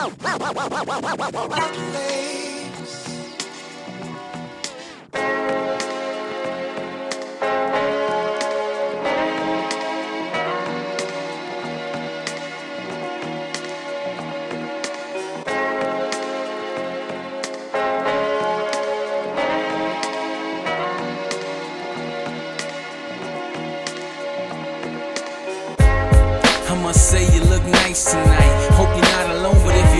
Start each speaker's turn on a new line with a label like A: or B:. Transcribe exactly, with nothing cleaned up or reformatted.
A: I must say you look nice tonight. Hope you're not alone, but if